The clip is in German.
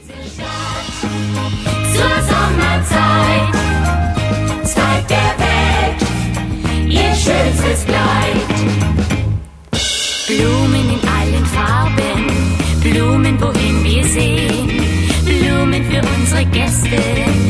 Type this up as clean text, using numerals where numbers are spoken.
Zur Sommerzeit zeigt der Welt ihr schönstes Kleid. Blumen in allen Farben, Blumen, wohin wir sehen, Blumen für unsere Gäste.